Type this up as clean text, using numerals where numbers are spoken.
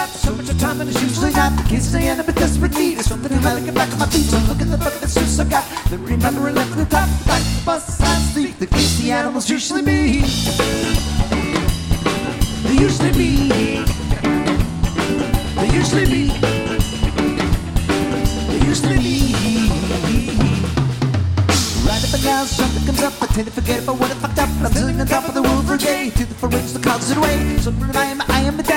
got so much time and it's usually not the case. I end up in desperate need of something to help me get back on my feet. So look at the bucket that's just I got. Then remember and left to the top of the back of the bus. I sleep. The case the animals usually be. They usually be. They usually be. They usually be. Right up and down, something comes up. I tend to forget about what I fucked up. I'm sitting on top of the world for a day. To the four rings, the clouds it away. So I am the